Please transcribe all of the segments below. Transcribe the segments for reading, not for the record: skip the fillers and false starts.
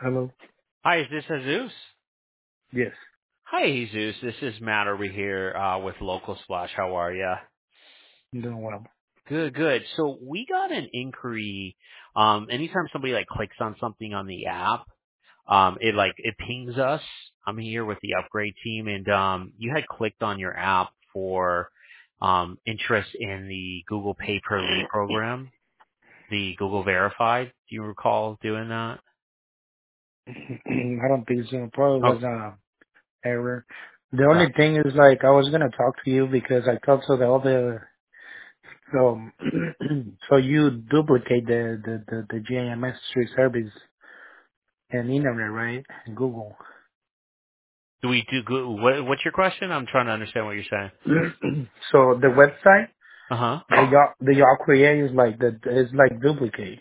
Hello. Hi, is this Jesus? Yes, Hi, Jesus. This is Matt over here with Local Splash. How are ya? I'm doing well. Good, good. So we got an inquiry. Anytime somebody like clicks on something on the app, it pings us. I'm here with the upgrade team, and you had clicked on your app for interest in the Google Pay Per Lead program, the Google Verified. Do you recall doing that? I don't think so. Probably Oh, was a error. The okay. only thing is like I was gonna talk to you because I talked to the other. So, so you duplicate the GMS street service and internet, right? And Google. Do we do good? What's your question? I'm trying to understand what you're saying. So the website Uh huh. the y'all create is like is like duplicate.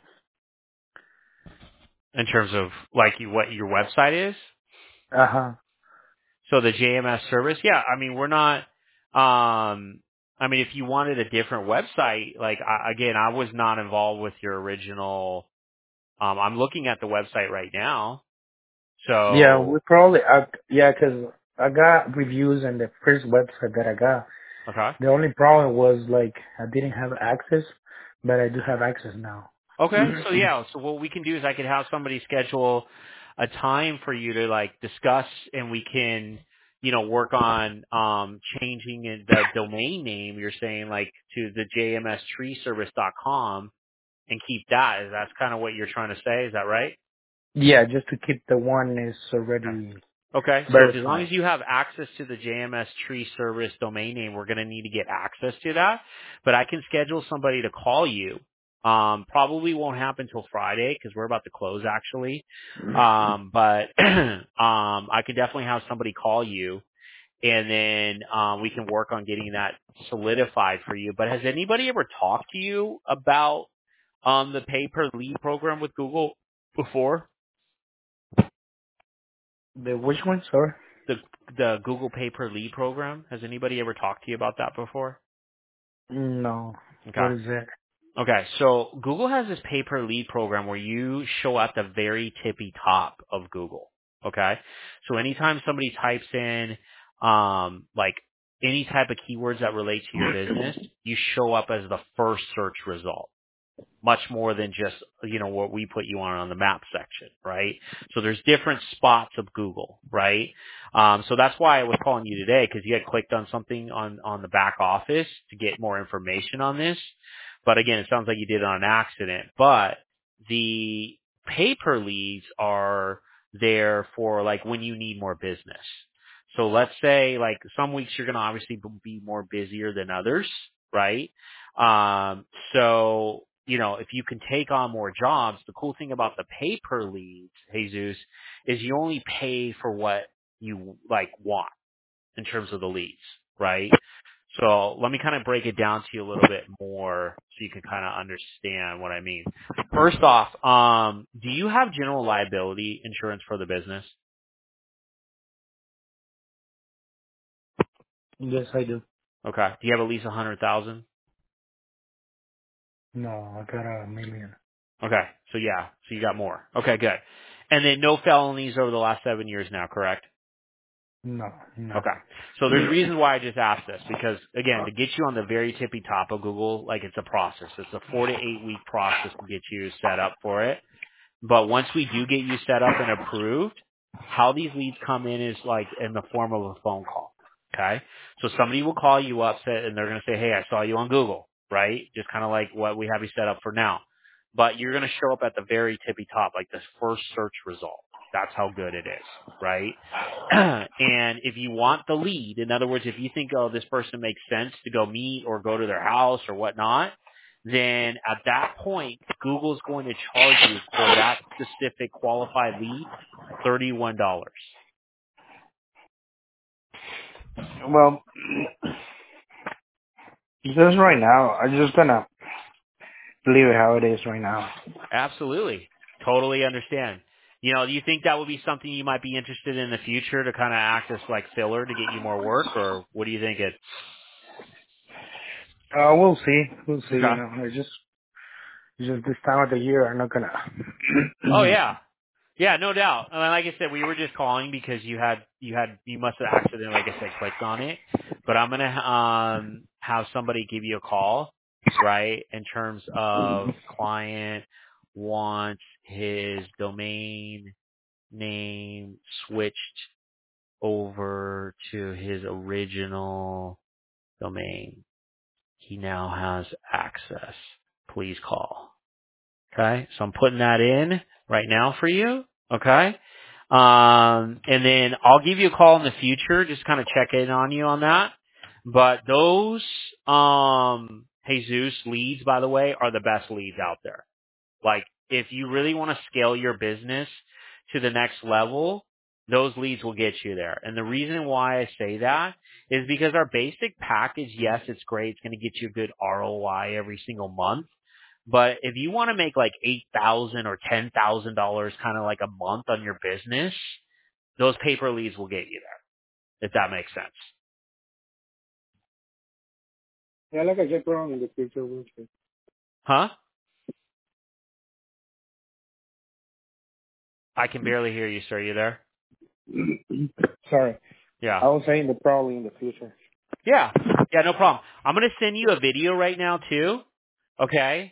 In terms of like what your website is. Uh huh. So the JMS service, yeah. I mean, we're not. I mean, if you wanted a different website, like again, I was not involved with your original. I'm looking at the website right now. Yeah, we So probably yeah, 'cause I got reviews in the first website that I got. okay. The only problem was like I didn't have access, but I do have access now. Okay. So yeah. So what we can do is I could have somebody schedule a time for you to like discuss, and we can, work on changing the domain name. You're saying like to the jmstreeservice.com and keep that. Is that's kind of what you're trying to say? Is that right? Yeah, just to keep the one is Okay. already Okay, so as long verified. as you have access to the JMS tree service domain name, we're going to need to get access to that. But I can schedule somebody to call you. Probably won't happen till Friday because we're about to close actually. But I can definitely have somebody call you, and then we can work on getting that solidified for you. But has anybody ever talked to you about the pay per lead program with Google before? The which one, sorry? the the Google Pay per Lead program. Has anybody ever talked to you about that before? No. Okay. What is that? Okay. So Google has this pay per lead program where you show at the very tippy top of Google. Okay. So anytime somebody types in like any type of keywords that relate to your business, you show up as the first search result, much more than just, what we put you on the map section, right? So there's different spots of Google, right? So that's why I was calling you today, because you had clicked on something on the back office to get more information on this. But again, it sounds like you did it on accident. But the paper leads are there for like when you need more business. So let's say like some weeks you're going to obviously be more busier than others, right? So, if you can take on more jobs, the cool thing about the pay per leads, Jesus, is you only pay for what you like want in terms of the leads, right? So let me kind of break it down to you a little bit more so you can kind of understand what I mean. First off, do you have general liability insurance for the business? Yes, I do. Okay. Do you have at least 100,000? No, I got a million. Okay. So yeah. So you got more. Okay, good. And then no felonies over the last 7 years now, correct? No, none. Okay. So there's reasons why I just asked this because again, to get you on the very tippy top of Google, like it's a process. It's a 4 to 8 week process to get you set up for it. But once we do get you set up and approved, how these leads come in is like in the form of a phone call. Okay. So somebody will call you up and they're going to say, hey, I saw you on Google, right? Just kind of like what we have you set up for now. But you're going to show up at the very tippy top, like this first search result. That's how good it is, right? And if you want the lead, in other words, if you think, oh, this person makes sense to go meet or go to their house or whatnot, then at that point, Google's going to charge you for that specific qualified lead $31. Well, just right now, I'm just gonna leave it how it is right now. Absolutely. Totally understand. Do you think that would be something you might be interested in the future to kind of act as like filler to get you more work, or what do you think it? We'll see. We'll see. Okay. It's just this time of the year, I'm not gonna. Oh yeah. Yeah, no doubt. I mean, like I said, we were just calling because you must have accidentally, like I said, clicked on it. But I'm gonna have somebody give you a call, right? In terms of client wants his domain name switched over to his original domain. He now has access. Please call. Okay, so I'm putting that in right now for you. Okay, and then I'll give you a call in the future, just kind of check in on you on that. But those Jesus leads, by the way, are the best leads out there. Like, if you really want to scale your business to the next level, those leads will get you there. And the reason why I say that is because our basic package, yes, it's great. It's going to get you a good ROI every single month. But if you want to make like $8,000 or $10,000 kind of like a month on your business, those paper leads will get you there, if that makes sense. Yeah, like I said, probably in the future, we'll see. Huh? I can barely hear you, sir. You there? Sorry. Yeah. I was saying that probably in the future. Yeah. Yeah, no problem. I'm going to send you a video right now too. Okay.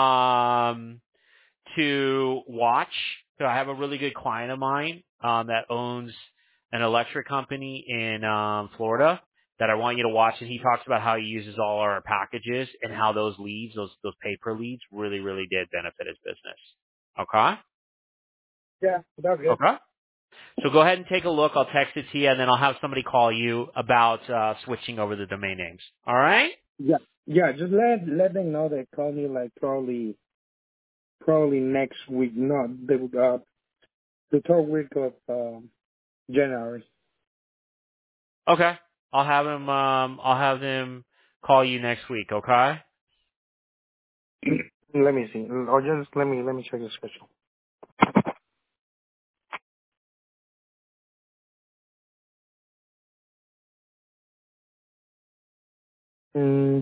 To watch. So I have a really good client of mine, that owns an electric company in, Florida that I want you to watch. And he talks about how he uses all our packages and how those leads, those paper leads really, really did benefit his business. Okay. Yeah, that's good. Okay. So go ahead and take a look. I'll text it to you and then I'll have somebody call you about, switching over the domain names. All right. Yeah. Yeah, just let them know they call me like probably next week. No, the third week of January. Okay. I'll have them call you next week, okay? Let me see. Or just let me check the schedule. Mm,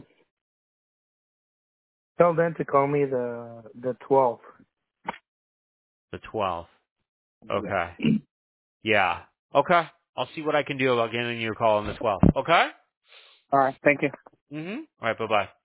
tell them to call me the 12th. The 12th. Yeah. Okay. Yeah. Okay. I'll see what I can do about getting you a call on the 12th. Okay? All right. Thank you. Mhm. All right, bye-bye.